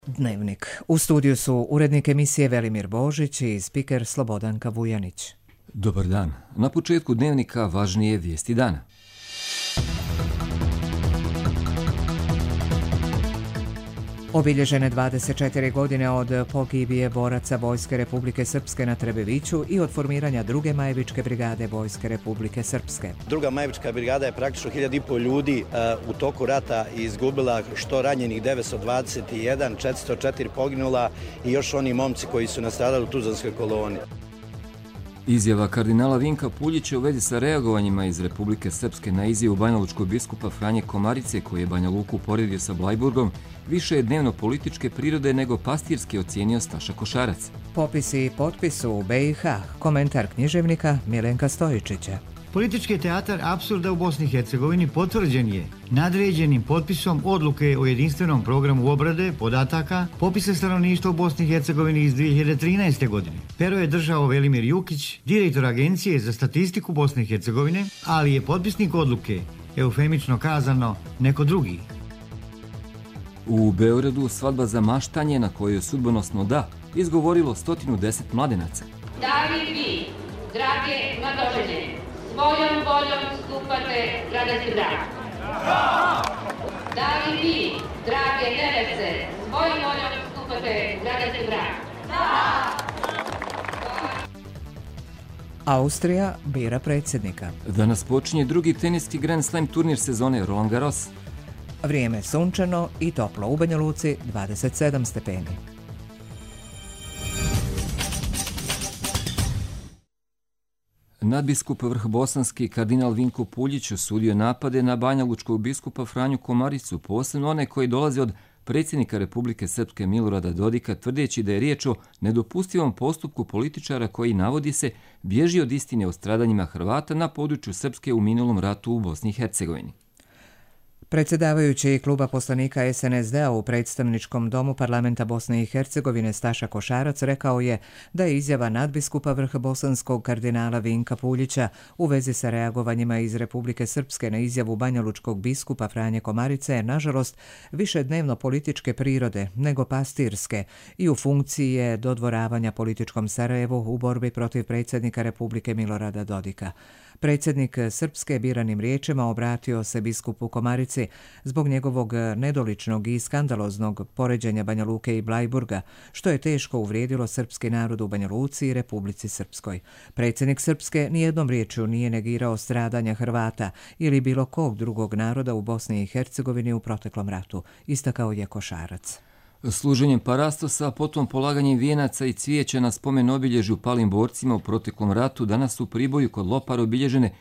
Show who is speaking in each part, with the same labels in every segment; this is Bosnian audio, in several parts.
Speaker 1: Dnevnik. U studiju su urednik emisije Velimir Božić i spiker Slobodanka Vujanić.
Speaker 2: Dobar dan. Na početku Dnevnika važnije vijesti dana.
Speaker 1: Obilježene 24 godine od pogibije boraca Vojske Republike Srpske na Trebeviću i od formiranja druge Majevičke brigade Vojske Republike Srpske.
Speaker 3: Druga Majevička brigada je praktično 1500 ljudi u toku rata izgubila, što ranjenih 921, 404 poginula i još oni momci koji su nastradali u Tuzlanskoj koloni.
Speaker 2: Izjava kardinala Vinka Puljića u vezi sa reagovanjima iz Republike Srpske na izjavu banjalučkog biskupa Franje Komarice, koji je Banja Luku uporedio sa Blajburgom, više je dnevno političke prirode nego pastirske, ocijenio Staša Košarac.
Speaker 1: Popisi i potpis u BiH. Komentar književnika Milenka Stojičića.
Speaker 4: Politički teatar apsurda u Bosni i Hercegovini potvrđen je nadređenim potpisom odluke o jedinstvenom programu obrade podataka popisa stanovništva u Bosni i Hercegovini iz 2013. godine. Pero je držao Velimir Jukić, direktor Agencije za statistiku Bosne i Hercegovine, ali je potpisnik odluke, eufemično kazano, neko drugi.
Speaker 2: U Beogradu svadba za maštanje na kojoj je sudbonosno da izgovorilo 110 mladenaca.
Speaker 5: Da li vi, drage mladoženje, svojom voljom stupate gradati brak? Da li vi, drage neveste, svojom voljom stupate gradati brak?
Speaker 1: Austrija bira predsjednika.
Speaker 2: Danas počinje drugi teniski Grand Slam turnir sezone Roland Garros.
Speaker 1: Vrijeme sunčano i toplo u Banja Luci, 27 stepeni.
Speaker 2: Nadbiskup vrhbosanski kardinal Vinko Puljić osudio napade na banjalučkog biskupa Franju Komaricu, posebno one koji dolaze od predsjednika Republike Srpske Milorada Dodika, tvrdeći da je riječ o nedopustivom postupku političara koji, navodi se, bježi od istine o stradanjima Hrvata na području Srpske u minulom ratu u Bosni i Hercegovini.
Speaker 1: Predsjedavajući kluba poslanika SNSD-a u predstavničkom domu parlamenta Bosne i Hercegovine Staša Košarac rekao je da je izjava nadbiskupa vrhbosanskog kardinala Vinka Puljića u vezi sa reagovanjima iz Republike Srpske na izjavu banjalučkog biskupa Franje Komarice nažalost više dnevno političke prirode nego pastirske i u funkciji je dodvoravanja političkom Sarajevu u borbi protiv predsjednika Republike Milorada Dodika. Predsjednik Srpske biranim riječima obratio se biskupu Komarici zbog njegovog nedoličnog i skandaloznog poređenja Banja Luke i Blajburga, što je teško uvrijedilo srpski narod u Banja Luci i Republici Srpskoj. Predsjednik Srpske nijednom riječju nije negirao stradanja Hrvata ili bilo kog drugog naroda u Bosni i Hercegovini u proteklom ratu, istakao je Košarac.
Speaker 2: Služenjem parastosa, potom polaganjem vijenaca i cvijeća na spomen obilježju palim borcima u proteklom ratu, danas u Priboju kod Lopara obilježene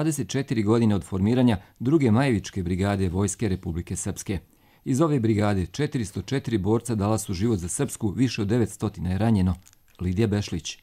Speaker 2: 24 godine od formiranja druge Majevičke brigade Vojske Republike Srpske. Iz ove brigade 404 borca dala su život za Srpsku, više od 900 je ranjeno. Lidija Bešlić.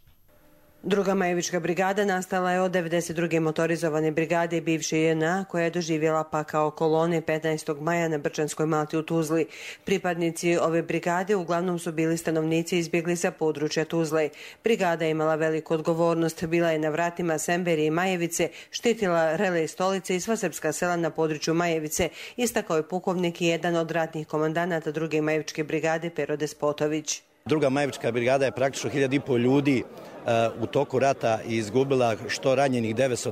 Speaker 6: Druga Majevička brigada nastala je od 92. motorizovane brigade bivše JNA, koja je doživjela pakao kolone 15. maja na Brčanskoj Malti u Tuzli. Pripadnici ove brigade uglavnom su bili stanovnici izbjegli sa područja Tuzle. Brigada je imala veliku odgovornost, bila je na vratima Semberije i Majevice, štitila Relej stolice i sva srpska sela na području Majevice, istakao je pukovnik i jedan od ratnih komandanata druge Majevičke brigade Pero Despotović.
Speaker 3: Druga Majevička brigada je praktično 1500 ljudi u toku rata izgubila, što ranjenih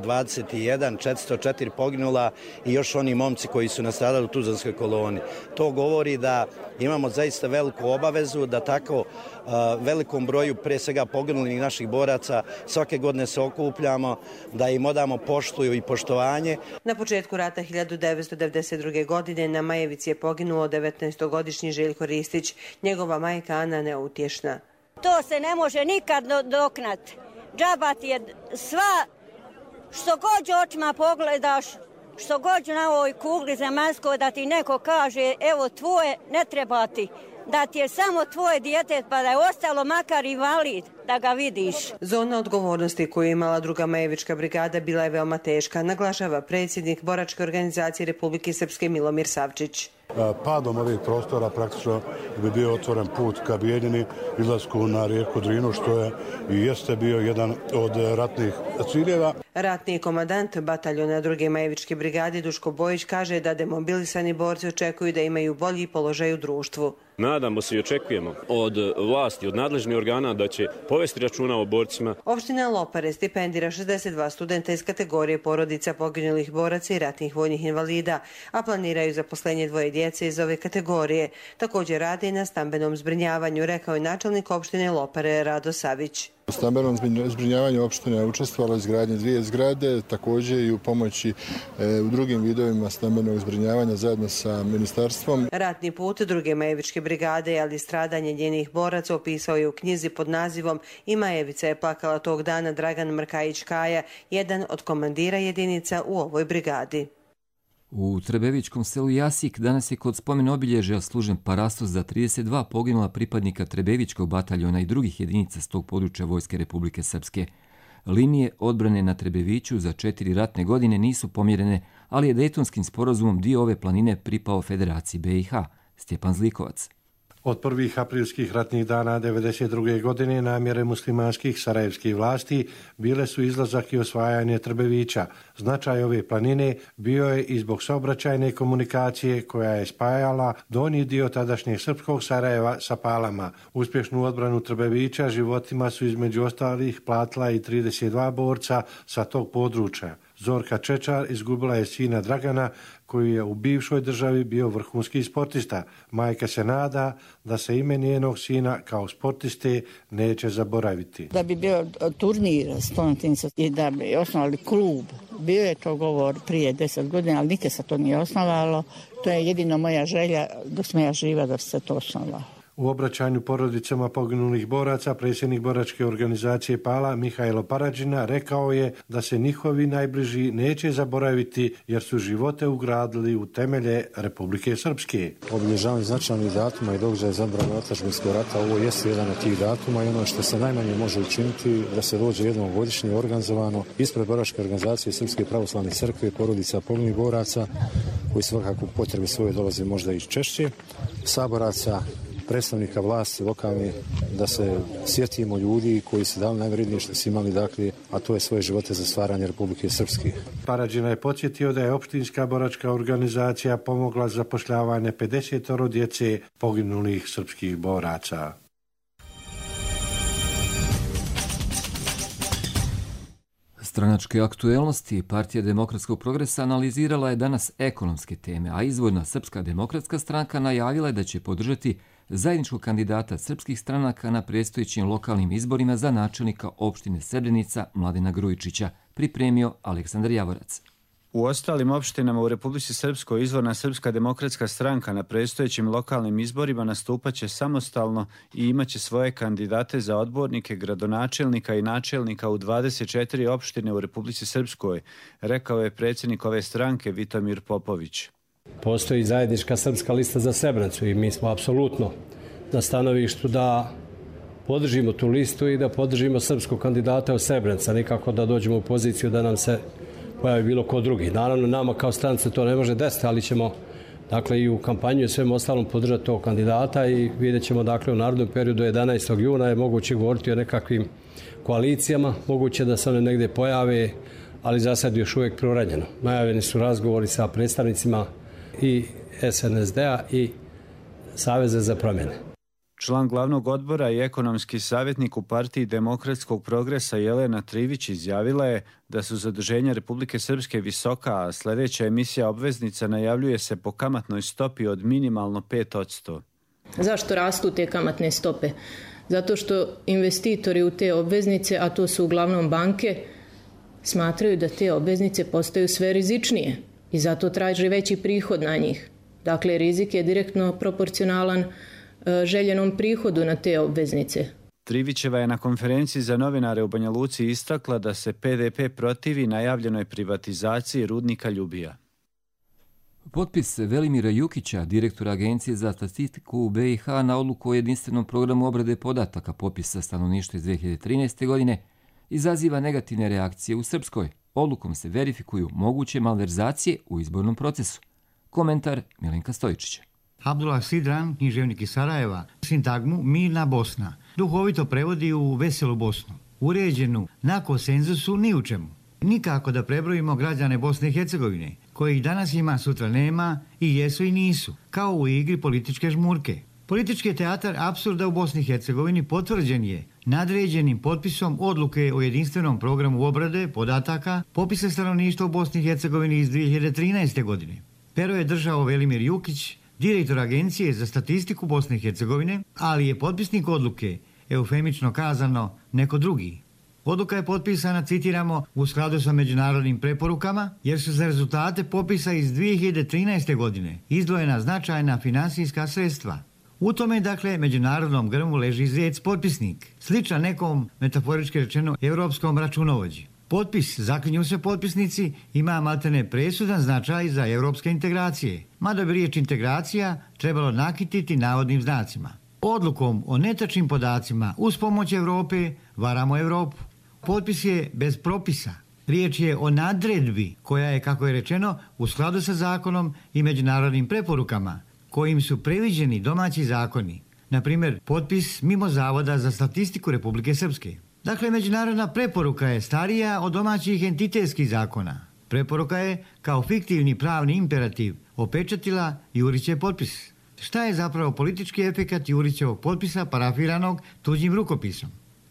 Speaker 3: 921, 404 poginula i još oni momci koji su nastradali u Tuzlanskoj koloni. To govori da imamo zaista veliku obavezu da tako velikom broju, pre svega poginulih naših boraca, svake godine se okupljamo, da im odamo poštu i poštovanje.
Speaker 6: Na početku rata 1992. godine na Majevici je poginuo 19-godišnji Željko Ristić, njegova majka Ana neutješna.
Speaker 7: To se ne može nikad doknati. Džaba ti je sva, što god očima pogledaš, što god na ovoj kugli zemaljskoj da ti neko kaže evo tvoje, ne treba ti. Da ti je samo tvoje dijete pa da je ostalo makar invalid da ga vidiš.
Speaker 6: Zona odgovornosti koju je imala druga Majevička brigada bila je veoma teška, naglašava predsjednik boračke organizacije Republike Srpske Milomir Savčić.
Speaker 8: padom ovih prostora praktično bi bio otvoren put ka Bijeljini, izlasku na rijeku Drinu, što je i jeste bio jedan od ratnih ciljeva.
Speaker 6: Ratni komandant bataljona 2. Majevičke brigade Duško Bojić kaže da demobilisani borci očekuju da imaju bolji položaj u društvu.
Speaker 9: Nadamo se i očekujemo od vlasti, od nadležnih organa da će povesti računa o borcima.
Speaker 6: Opština Lopare stipendira 62 studenta iz kategorije porodica poginulih boraca i ratnih vojnih invalida, a planiraju zaposlenje 2 djece iz ove kategorije. Također rade i na stambenom zbrinjavanju, rekao je načelnik opštine Lopare Rado Savić.
Speaker 10: U stambenom zbrinjavanju opština je učestvovala izgradnje 2 zgrade, također i u pomoći u drugim vidovima stambenog zbrinjavanja zajedno sa ministarstvom.
Speaker 6: Ratni put 2. Majevičke brigade, ali stradanje njenih boraca opisao je u knjizi pod nazivom I Majevica je plakala tog dana Dragan Mrkajić-Kaja, jedan od komandira jedinica u ovoj brigadi.
Speaker 2: U Trebevičkom selu Jasik danas je kod spomen obilježja služen parastos za 32 poginula pripadnika Trebevičkog bataljona i drugih jedinica s tog područja Vojske Republike Srpske. Linije odbrane na Trebeviću za 4 ratne godine nisu pomjerene, ali je Dejtonskim sporazumom dio ove planine pripao Federaciji BiH. Stjepan Zlikovac.
Speaker 11: Od prvih aprilskih ratnih dana 1992. godine namjere muslimanskih sarajevskih vlasti bile su izlazak i osvajanje Trbevića. Značaj ove planine bio je i zbog saobraćajne komunikacije koja je spajala donji dio tadašnjeg srpskog Sarajeva sa Palama. Uspješnu odbranu Trbevića životima su između ostalih platila i 32 borca sa tog područja. Zorka Čečar izgubila je sina Dragana, koji je u bivšoj državi bio vrhunski sportista. Majka se nada da se ime njenog sina kao sportiste neće zaboraviti.
Speaker 12: Da bi bio turnir stonotinca i da bi osnovali klub, bio je to govor prije 10 godina, ali nikad se to nije osnovalo. To je jedino moja želja dok sam ja živa da se to osnovalo.
Speaker 11: U obraćanju porodicama poginulih boraca predsjednik boračke organizacije Pala Mihajlo Paradžina rekao je da se njihovi najbliži neće zaboraviti jer su živote ugradili u temelje Republike Srpske.
Speaker 13: Obilježavanje značajnih datuma i događaja za odbranu otadžbinskog rata, ovo jeste jedan od tih datuma i ono što se najmanje može učiniti da se dođe jednom godišnje organizovano ispred boračke organizacije Srpske pravoslavne crkve porodica poginulih boraca koji svakako potrebe svoje dolaze možda i češće, saboraca, predstavnika vlasti lokalne, da se sjetimo ljudi koji su dali najvrednije što su imali, dakle, a to je svoje živote za stvaranje Republike Srpske.
Speaker 11: Paradžina je podsjetio da je opštinska boračka organizacija pomogla zapošljavanje 50 djece poginulih srpskih boraca.
Speaker 2: Stranačke aktuelnosti Partija demokratskog progresa analizirala je danas ekonomske teme, a izvorna Srpska demokratska stranka najavila je da će podržati zajedničkog kandidata srpskih stranaka na predstojećim lokalnim izborima za načelnika opštine Srebrenica Mladena Grujičića, pripremio Aleksandar Javorac.
Speaker 14: U ostalim opštinama u Republici Srpskoj izvorna Srpska demokratska stranka na predstojećim lokalnim izborima nastupaće samostalno i imaće svoje kandidate za odbornike, gradonačelnika i načelnika u 24 opštine u Republici Srpskoj, rekao je predsjednik ove stranke Vitomir Popović.
Speaker 15: Postoji zajednička srpska lista za Srebrenicu i mi smo apsolutno na stanovištu da podržimo tu listu i da podržimo srpskog kandidata u Srebrenica, nikako da dođemo u poziciju da nam se pojavi bilo ko drugi. Naravno, nama kao stranice to ne može desiti, ali ćemo i u kampanju i svem ostalom podržati tog kandidata i vidjet ćemo u narodnom periodu 11. juna je moguće govoriti o nekakvim koalicijama, moguće da se one negdje pojave, ali za sad još uvijek preuranjeno. Najavljeni su razgovori sa predstavnicima i SNSD-a i Saveza za promjene.
Speaker 14: Član glavnog odbora i ekonomski savjetnik u Partiji demokratskog progresa Jelena Trivić izjavila je da su zaduženja Republike Srpske visoka, a sljedeća emisija obveznica najavljuje se po kamatnoj stopi od minimalno 5%.
Speaker 16: Zašto rastu te kamatne stope? Zato što investitori u te obveznice, a to su uglavnom banke, smatraju da te obveznice postaju sve rizičnije i zato traže veći prihod na njih. Dakle, rizik je direktno proporcionalan željenom prihodu na te obveznice.
Speaker 14: Trivićeva je na konferenciji za novinare u Banja Luci istakla da se PDP protivi najavljenoj privatizaciji rudnika Ljubija.
Speaker 2: Potpis Velimira Jukića, direktora Agencije za statistiku u BiH, na odluku o jedinstvenom programu obrade podataka popisa stanovništva iz 2013. godine izaziva negativne reakcije u Srpskoj. Odlukom se verifikuju moguće malverzacije u izbornom procesu. Komentar Milenka Stojičića.
Speaker 4: Abdullah Sidran, književnik iz Sarajeva, sintagmu Mirna Bosna duhovito prevodi u veselu Bosnu, uređenu na konsenzusu ni u čemu. Nikako da prebrojimo građane Bosne i Hercegovine, kojih danas ima, sutra nema, i jesu i nisu, kao u igri političke žmurke. Politički teatar apsurda u Bosni i Hercegovini potvrđen je nadređenim potpisom odluke o jedinstvenom programu obrade podataka popisa stanovništva u Bosni i Hercegovini iz 2013. godine. Pero je držao Velimir Jukić, direktor Agencije za statistiku Bosne i Hercegovine, ali je potpisnik odluke, eufemično kazano, neko drugi. Odluka je potpisana, citiramo, u skladu sa međunarodnim preporukama, jer su za rezultate popisa iz 2013. godine izdvojena značajna finansijska sredstva. U tome, dakle, međunarodnom grmu leži zec potpisnik, sličan nekom, metaforički rečeno, europskom računovođi. Potpis, zaklinju se potpisnici, ima maltene presudan značaj za europske integracije, mada bi riječ integracija trebalo nakititi navodnim znacima. Odlukom o netačnim podacima uz pomoć Europe varamo Europu. Potpis je bez propisa. Riječ je o nadredbi koja je, kako je rečeno, u skladu sa zakonom i međunarodnim preporukama, kojim su previđeni domaći zakoni. Na primjer, potpis mimo Zavoda za statistiku Republike Srpske. Dakle, međunarodna preporuka je starija od domaćih entitetskih zakona. Preporuka je, kao fiktivni pravni imperativ, opečatila Jurićev potpis. Šta je zapravo politički efekat Jurićevog potpisa parafiranog tuđim rukopisom?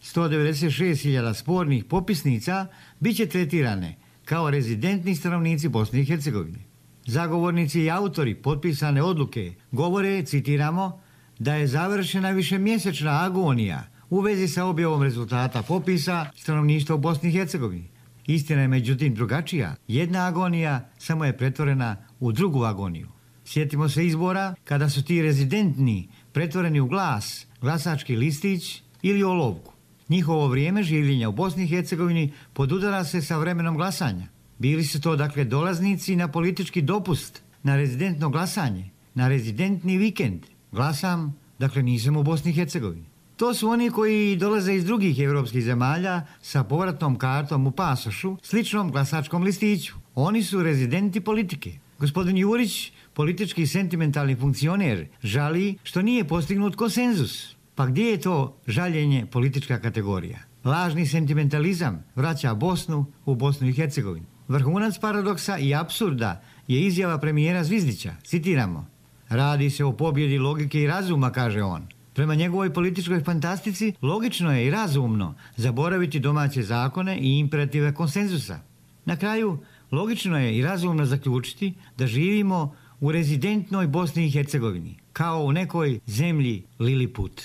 Speaker 4: 196.000 spornih popisnica bit će tretirane kao rezidentni stanovnici Bosne i Hercegovine. Zagovornici i autori potpisane odluke govore, citiramo, da je završena višemjesečna agonija u vezi sa objavom rezultata popisa stanovništva u Bosni i Hercegovini. Istina je međutim drugačija. Jedna agonija samo je pretvorena u drugu agoniju. Sjetimo se izbora kada su ti rezidentni pretvoreni u glas, glasački listić ili olovku. Njihovo vrijeme življenja u Bosni i Hercegovini podudara se sa vremenom glasanja. Bili su to, dakle, dolaznici na politički dopust, na rezidentno glasanje, na rezidentni vikend. Glasam, dakle nisam u Bosni i Hercegovini. To su oni koji dolaze iz drugih evropskih zemalja sa povratnom kartom u pasošu, sličnom glasačkom listiću. Oni su rezidenti politike. Gospodin Jurić, politički i sentimentalni funkcioner, žali što nije postignut konsenzus. Pa gdje je to žaljenje politička kategorija? Lažni sentimentalizam vraća Bosnu u Bosnu i Hercegovinu. Vrhunac paradoksa i apsurda je izjava premijera Zvizdića. Citiramo: radi se o pobjedi logike i razuma, kaže on. Prema njegovoj političkoj fantastici logično je i razumno zaboraviti domaće zakone i imperative konsenzusa. Na kraju, logično je i razumno zaključiti da živimo u rezidentnoj Bosni i Hercegovini, kao u nekoj zemlji Liliput.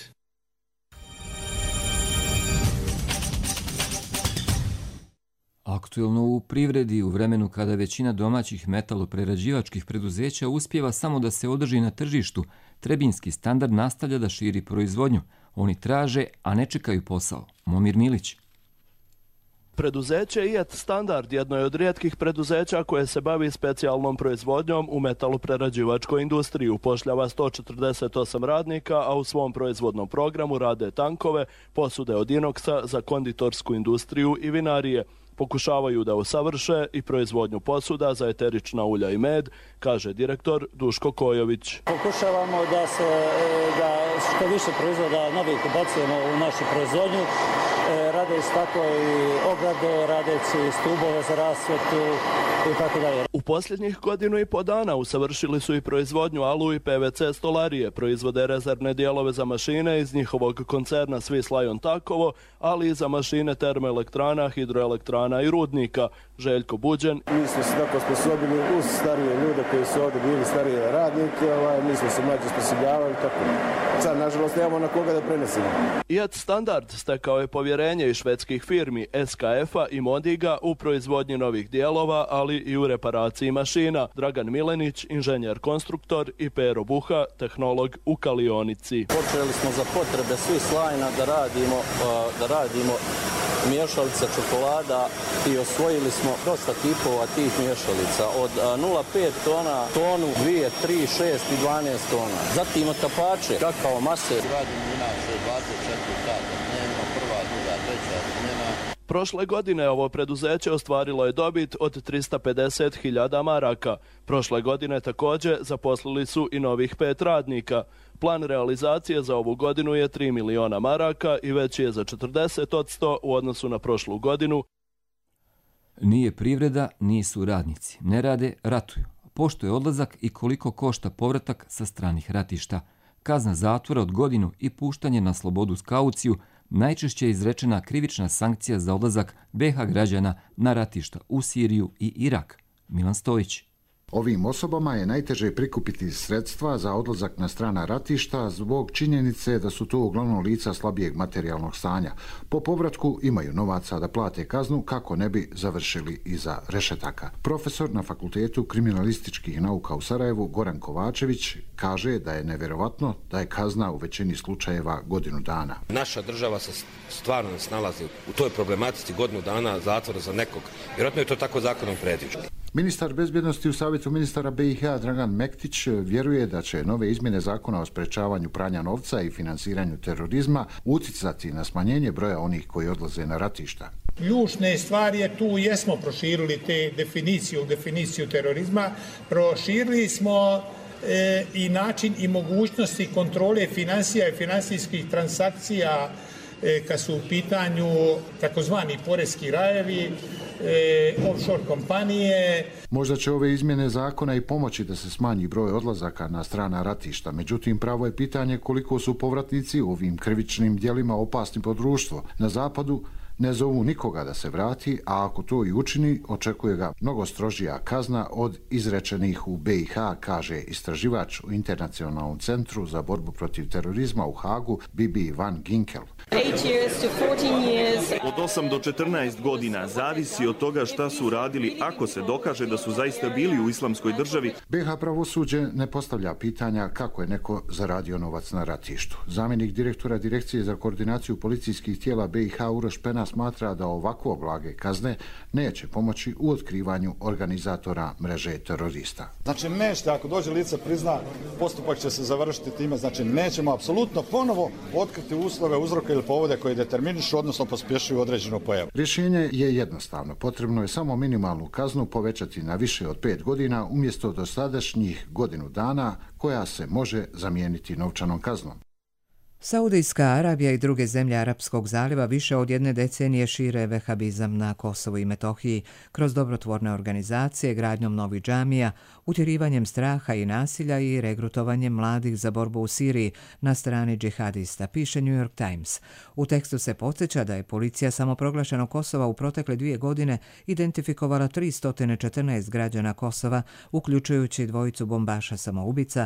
Speaker 2: Aktuelno u privredi u vremenu kada većina domaćih metaloprerađivačkih preduzeća uspijeva samo da se održi na tržištu, Trebinjski standard nastavlja da širi proizvodnju. Oni traže, a ne čekaju posao. Momir Milić.
Speaker 17: Preduzeće IET Standard jedno je od rijetkih preduzeća koje se bavi specijalnom proizvodnjom u metaloprerađivačkoj industriji. Upošljava 148 radnika, a u svom proizvodnom programu rade tankove, posude od inoksa za konditorsku industriju i vinarije. Pokušavaju da usavrše i proizvodnju posuda za eterična ulja i med, kaže direktor Duško Kojović.
Speaker 18: Pokušavamo da što više proizvoda novih ubacujemo u našu proizvodnju. Radeći tako i ograde, radeći stubove za rasvjetu i tako dalje.
Speaker 17: U posljednjih godinu i po dana usavršili su i proizvodnju alu i PVC stolarije, proizvode rezervne dijelove za mašine iz njihovog koncerna Swiss Lion Takovo, ali i za mašine termoelektrana, hidroelektrana i rudnika. Željko Buđen.
Speaker 19: Mi smo se tako osposobili uz starije ljude koji su ovdje bili starije radnike, mi smo se mlađe osposobljavali, tako. Sad, nažalost, nemamo na koga da prenesimo.
Speaker 17: IET Standard stekao je povjerenje i švedskih firmi SKF-a i Modiga u proizvodnji novih dijelova, ali i u reparaciji mašina. Dragan Milenić, inženjer konstruktor, i Pero Buha, tehnolog u kalionici.
Speaker 18: Počeli smo za potrebe Swiss Line-a da radimo miješalica čokolada i osvojili smo dosta tipova tih miješalica. Od 0,5 tona, tonu, 2, 3, 6 i 12 tona. Zatim otapače, kakao mase.
Speaker 20: Radimo inače 24 sata dnevno, prva
Speaker 17: Prošle godine ovo preduzeće ostvarilo je dobit od 350.000 maraka. Prošle godine također zaposlili su i novih 5 radnika. Plan realizacije za ovu godinu je 3 miliona maraka i veći je za 40% u odnosu na prošlu godinu.
Speaker 2: Nije privreda, nisu radnici. Ne rade, ratuju. Pošto je odlazak i koliko košta povratak sa stranih ratišta. Kazna zatvora od godinu i puštanje na slobodu s kauciju najčešće je izrečena krivična sankcija za odlazak BiH građana na ratišta u Siriju i Irak. Milan Stojić.
Speaker 20: Ovim osobama je najteže prikupiti sredstva za odlazak na strana ratišta zbog činjenice da su to uglavnom lica slabijeg materijalnog stanja. Po povratku imaju novaca da plate kaznu kako ne bi završili iza rešetaka. Profesor na Fakultetu kriminalističkih nauka u Sarajevu Goran Kovačević kaže da je nevjerovatno da je kazna u većini slučajeva godinu dana.
Speaker 21: Naša država se stvarno ne snalazi u toj problematici godinu dana zatvora za nekog. Vjerojatno je to tako zakonom predviđeno.
Speaker 20: Ministar bezbjednosti u Savjetu ministara BiH Dragan Mektić vjeruje da će nove izmjene zakona o sprečavanju pranja novca i finansiranju terorizma uticati na smanjenje broja onih koji odlaze na ratišta.
Speaker 22: Ključne stvari je tu, jesmo proširili te definiciju terorizma, proširili smo i način i mogućnosti kontrole financija i finansijskih transakcija kad su u pitanju takozvani poreski rajevi, offshore kompanije.
Speaker 20: Možda će ove izmjene zakona i pomoći da se smanji broj odlazaka na strana ratišta. Međutim, pravo je pitanje koliko su povratnici u ovim krivičnim djelima opasni po društvo. Na zapadu ne zovu nikoga da se vrati, a ako to i učini, očekuje ga mnogo strožija kazna od izrečenih u BiH, kaže istraživač u Internacionalnom centru za borbu protiv terorizma u Hagu Bibi Van Ginkel.
Speaker 23: Od 8 do 14 godina zavisi od toga šta su uradili ako se dokaže da su zaista bili u islamskoj državi.
Speaker 20: BiH pravosuđe ne postavlja pitanja kako je neko zaradio novac na ratištu. Zamjenik direktora Direkcije za koordinaciju policijskih tijela BiH Uroš Pena smatra da ovako blage kazne neće pomoći u otkrivanju organizatora mreže terorista.
Speaker 24: Znači neće, ako dođe lice prizna, postupak će se završiti time, znači nećemo apsolutno ponovo otkriti uslove, uzroke ili povode koji determinišu, odnosno pospješuju određenu pojavu.
Speaker 20: Rješenje je jednostavno. Potrebno je samo minimalnu kaznu povećati na više od 5 godina umjesto dosadašnjih godinu dana koja se može zamijeniti novčanom kaznom.
Speaker 1: Saudijska Arabija i druge zemlje Arapskog zaljeva više od 1 decenije šire vehabizam na Kosovu i Metohiji kroz dobrotvorne organizacije, gradnjom novih džamija, utjerivanjem straha i nasilja i regrutovanjem mladih za borbu u Siriji na strani džihadista, piše New York Times. U tekstu se podsjeća da je policija samoproglašenog Kosova u protekle 2 godine identifikovala 314 građana Kosova, uključujući 2 bombaša samoubica,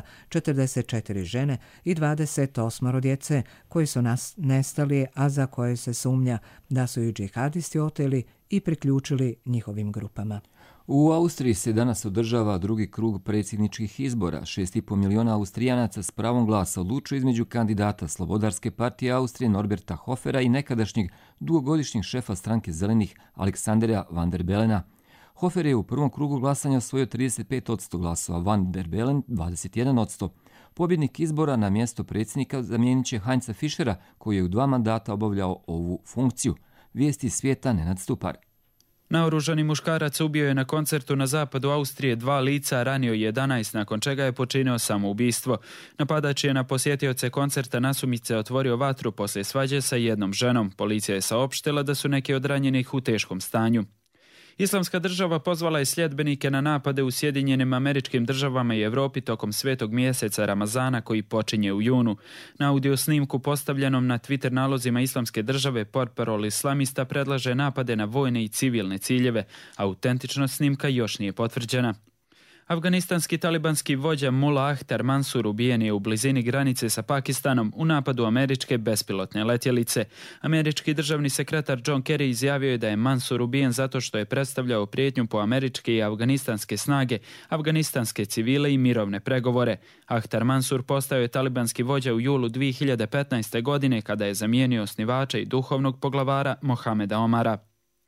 Speaker 1: 44 žene i 28 djece koji su nestali, a za koje se sumnja da su i džihadisti oteli i priključili njihovim grupama.
Speaker 2: U Austriji se danas održava drugi krug predsjedničkih izbora. 6,5 miliona Austrijanaca s pravom glasa odlučuju između kandidata Slobodarske partije Austrije Norberta Hofera i nekadašnjeg dugogodišnjeg šefa stranke Zelenih Aleksandera Van der Belena. Hofer je u prvom krugu glasanja osvojio 35% glasova, Van der Bellen 21%. Pobjednik izbora na mjesto predsjednika zamijenit će Heinza Fischera, koji je u 2 mandata obavljao ovu funkciju. Vijesti svijeta Nenad Stupar.
Speaker 25: Naoružani muškarac ubio je na koncertu na zapadu Austrije 2 lica, ranio 11, nakon čega je počinio samoubistvo. Napadač je na posjetioce koncerta nasumice otvorio vatru poslije svađe sa jednom ženom. Policija je saopštila da su neki od ranjenih u teškom stanju. Islamska država pozvala je sljedbenike na napade u Sjedinjenim Američkim Državama i Europi tokom svetog mjeseca Ramazana koji počinje u junu. Na audio snimku postavljenom na Twitter nalozima Islamske države portparol islamista predlaže napade na vojne i civilne ciljeve. Autentičnost snimka još nije potvrđena. Afganistanski talibanski vođa Mullah Akhtar Mansur ubijen je u blizini granice sa Pakistanom u napadu američke bespilotne letjelice. Američki državni sekretar John Kerry izjavio je da je Mansur ubijen zato što je predstavljao prijetnju po američke i afganistanske snage, afganistanske civile i mirovne pregovore. Akhtar Mansur postao je talibanski vođa u julu 2015. godine kada je zamijenio osnivača i duhovnog poglavara Mohameda Omara.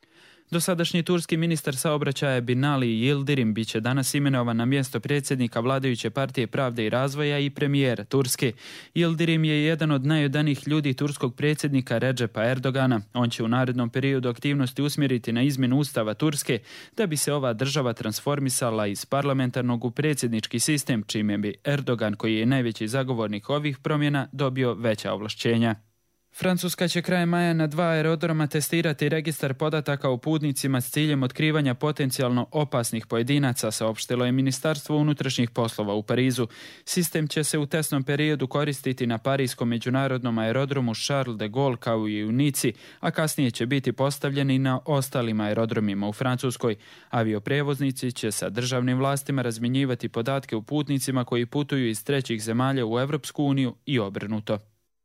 Speaker 25: Dosadašnji turski ministar saobraćaja Binali Yildirim biće danas imenovan na mjesto predsjednika vladajuće partije Pravde i razvoja i premijera Turske. Yildirim je jedan od najodanijih ljudi turskog predsjednika Recepa Erdogana. On će u narednom periodu aktivnosti usmjeriti na izmjenu ustava Turske da bi se ova država transformisala iz parlamentarnog u predsjednički sistem, čime bi Erdogan, koji je najveći zagovornik ovih promjena, dobio veća ovlašćenja. Francuska će krajem maja na 2 aerodroma testirati registar podataka o putnicima s ciljem otkrivanja potencijalno opasnih pojedinaca, saopštilo je Ministarstvo unutrašnjih poslova u Parizu. Sistem će se u testnom periodu koristiti na parijskom međunarodnom aerodromu Charles de Gaulle kao i u Nici, a kasnije će biti postavljeni i na ostalim aerodromima u Francuskoj. Avioprijevoznici će sa državnim vlastima razmjenjivati podatke o putnicima koji putuju iz trećih zemalja u Europsku uniju i obrnuto.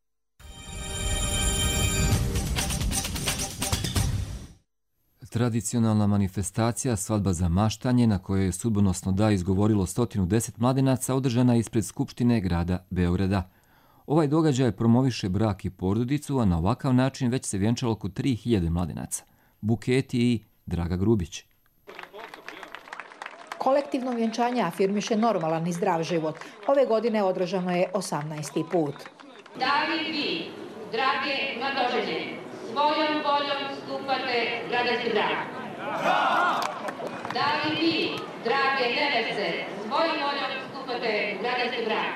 Speaker 2: Tradicionalna manifestacija Svadba za maštanje, na kojoj je sudbonosno da izgovorilo 110 mladenaca, održana ispred Skupštine grada Beograda. Ovaj događaj promoviše brak i porodicu, a na ovakav način već se vjenčalo oko 3000 mladenaca. Buketi i Draga Grubić.
Speaker 3: Kolektivno vjenčanje afirmiše normalan i zdrav život. Ove godine održano je 18. put.
Speaker 5: Da li vi, drage mladoženje, svojom voljom stupate građanski brak? Da li vi, drage neveste, svojom voljom stupate građanski brak?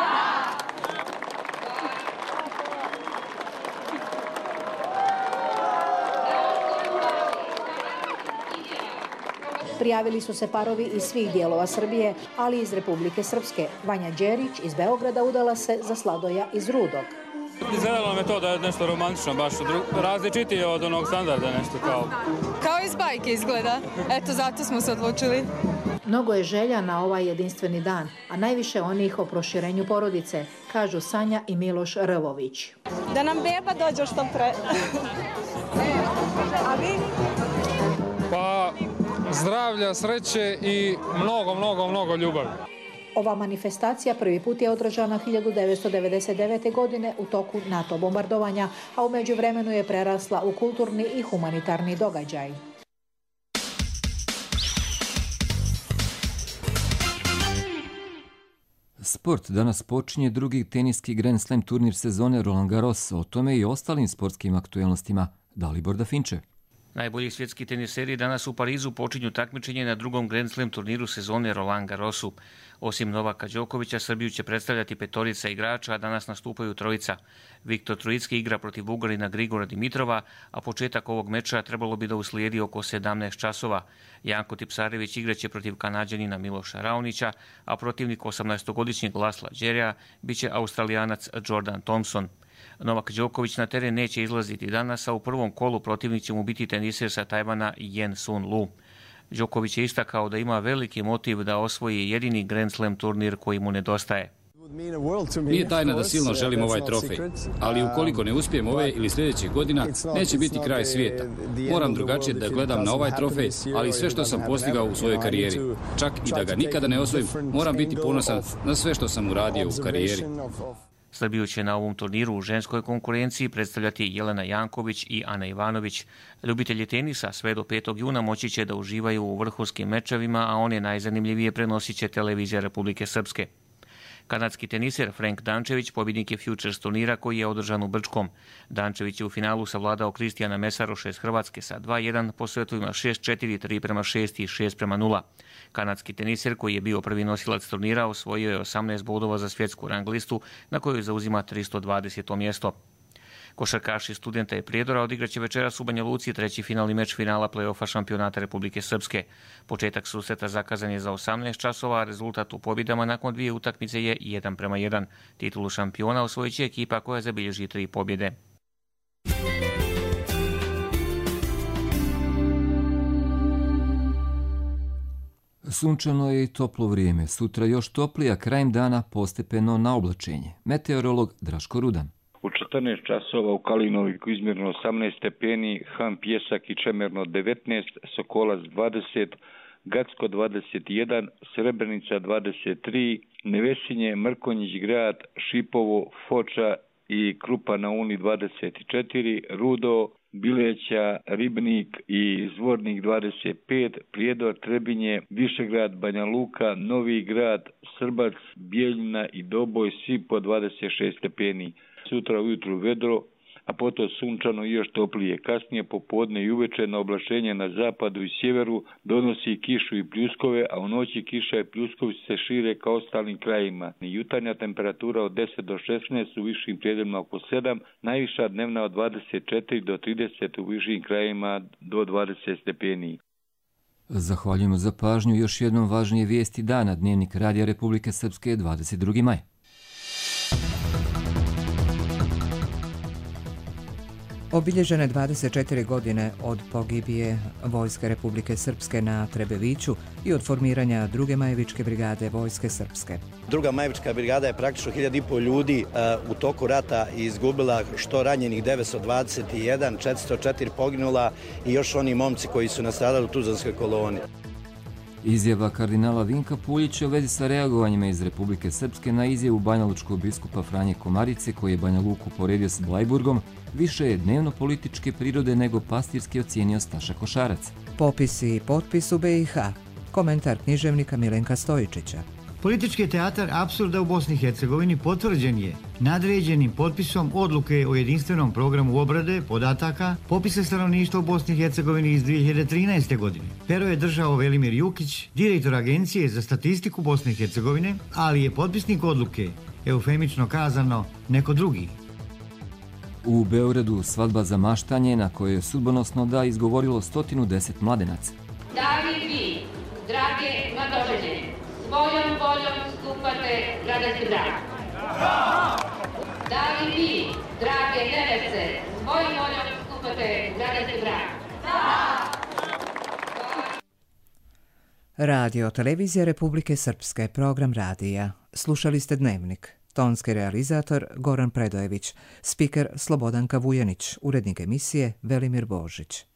Speaker 3: Prijavili su se parovi iz svih dijelova Srbije, ali i iz Republike Srpske. Vanja Đerić iz Beograda udala se za Sladoja iz Rudog.
Speaker 7: Izgledalo me to da je nešto romantično, baš različitije od onog standarda, nešto kao.
Speaker 8: Kao iz bajke izgleda. Eto, zato smo se odlučili.
Speaker 3: Mnogo je želja na ovaj jedinstveni dan, a najviše onih o proširenju porodice, kažu Sanja i Miloš Rvović.
Speaker 8: Da nam beba dođe što pre. A vi?
Speaker 7: Pa, zdravlja, sreće i mnogo ljubavi.
Speaker 3: Ova manifestacija prvi put je održana 1999. godine u toku NATO bombardovanja, a u međuvremenu je prerasla u kulturni i humanitarni događaj.
Speaker 2: Sport. Danas počinje drugi teniski Grand Slam turnir sezone Roland Garros. O tome i ostalim sportskim aktuelnostima. Dalibor Dafinče.
Speaker 9: Najbolji svjetski teniseri danas u Parizu počinju takmičenje na drugom Grand Slam turniru sezone Roland Garrosu. Osim Novaka Đokovića, Srbiju će predstavljati petorica igrača, a danas nastupaju trojica. Viktor Trojicki igra protiv Bugarina Grigora Dimitrova, a početak ovog meča trebalo bi da uslijedi oko 17 časova. Janko Tipsarević igraće protiv Kanađanina Miloša Raonića, a protivnik 18-godišnjeg Lasla Đerja biće Australijanac Jordan Thompson. Novak Đoković na teren neće izlaziti danas, a u prvom kolu protivnik će mu biti teniser sa Tajvana Yen Sun Lu. Đoković je istakao da ima veliki motiv da osvoji jedini Grand Slam turnir koji mu nedostaje.
Speaker 26: Nije tajna da silno želim ovaj trofej, ali ukoliko ne uspijem ove ili sljedećih godina, neće biti kraj svijeta. Moram drugačije da gledam na ovaj trofej, ali sve što sam postigao u svojoj karijeri. Čak i da ga nikada ne osvojim, moram biti ponosan na sve što sam uradio u karijeri.
Speaker 9: Srbiju će na ovom turniru u ženskoj konkurenciji predstavljati Jelena Janković i Ana Ivanović. Ljubitelji tenisa sve do 5. juna moći će da uživaju u vrhunskim mečevima, a one najzanimljivije prenosit će televizija Republike Srpske. Kanadski teniser Frank Dančević pobjednik je Futures turnira koji je održan u Brčkom. Dančević je u finalu savladao Kristijana Mesaroša iz Hrvatske sa 2-1 po svetovima 6-4, 3-6 i 6-0. Kanadski teniser koji je bio prvi nosilac turnira osvojio je 18 bodova za svjetsku rang listu na kojoj zauzima 320. mjesto. Košarkaši Studenta i Prijedora odigraće večeras u Banja Luci treći finalni meč finala play-offa šampionata Republike Srpske. Početak susreta zakazan je za 18 časova, a rezultat u pobjedama nakon 2 utakmice je 1:1. Titulu šampiona osvojit će ekipa koja zabilježi 3 pobjede.
Speaker 2: Sunčano je i toplo vrijeme. Sutra još toplija, krajem dana postepeno na oblačenje. Meteorolog Draško Rudan.
Speaker 27: U 14 časova u Kalinoviku izmjerno 18 stepeni, Han Pjesak i Čemerno 19, Sokolac 20, Gacko 21, Srebrenica 23, Nevesinje, Mrkonjić grad, Šipovo, Foča i Krupa na Uni 24, Rudo Bileća, Ribnik i Zvornik 25, Prijedor, Trebinje, Višegrad, Banja Luka, Novi Grad, Srbac, Bijeljina i Doboj svi po 26 stepeni. Sutra ujutru vedro, a potom sunčano i još toplije. Kasnije popodne i uveče na oblačenje na zapadu i sjeveru donosi kišu i pljuskove, a u noći kiša i pljuskovi se šire ka ostalim krajima. Jutarnja temperatura od 10 do 16, u višim prijedjelima oko 7, najviša dnevna od 24 do 30, u višim krajima do 20 stepeni.
Speaker 2: Zahvaljujemo za pažnju. Još jednom važnije vijesti dana. Dnevnik Radija Republike Srpske, 22. maj.
Speaker 1: Obilježene 24 godine od pogibije Vojske Republike Srpske na Trebeviću i od formiranja druge Majevičke brigade Vojske Srpske.
Speaker 6: Druga Majevička brigada je praktično 1500 ljudi u toku rata izgubila, što ranjenih 921, 404 poginula i još oni momci koji su nastradali u Tuzlanskoj koloni.
Speaker 2: Izjava kardinala Vinka Puljića u vezi sa reagovanjima iz Republike Srpske na izjavu banjalučkog biskupa Franje Komarice, koji je Banja Luku poredio s Blajburgom, više je dnevno političke prirode nego pastirski ocijenio Staša Košarac.
Speaker 1: Popis i potpis u BiH. Komentar književnika Milenka Stojičića.
Speaker 4: Politički teatar apsurda u Bosni i Hercegovini potvrđen je nadređenim potpisom odluke o jedinstvenom programu obrade podataka popisa stanovništva u Bosni i Hercegovini iz 2013. godine. Pero je držao Velimir Jukić, direktor Agencije za statistiku Bosne i Hercegovine, ali je potpisnik odluke, eufemično kazano, neko drugi.
Speaker 2: U Beogradu svadba za maštanje na kojoj je sudbonosno da izgovorilo 110 mladenaca.
Speaker 5: Da li vi, drage mladoženje, svojom voljom stupate građanski brak? Da li vi, drage neveste, svojom voljom stupate građanski brak?
Speaker 1: Radio Televizija Republike Srpske, program radija. Slušali ste Dnevnik. Tonski realizator Goran Predojević, spiker Slobodanka Vujanić, urednik emisije Velimir Božić.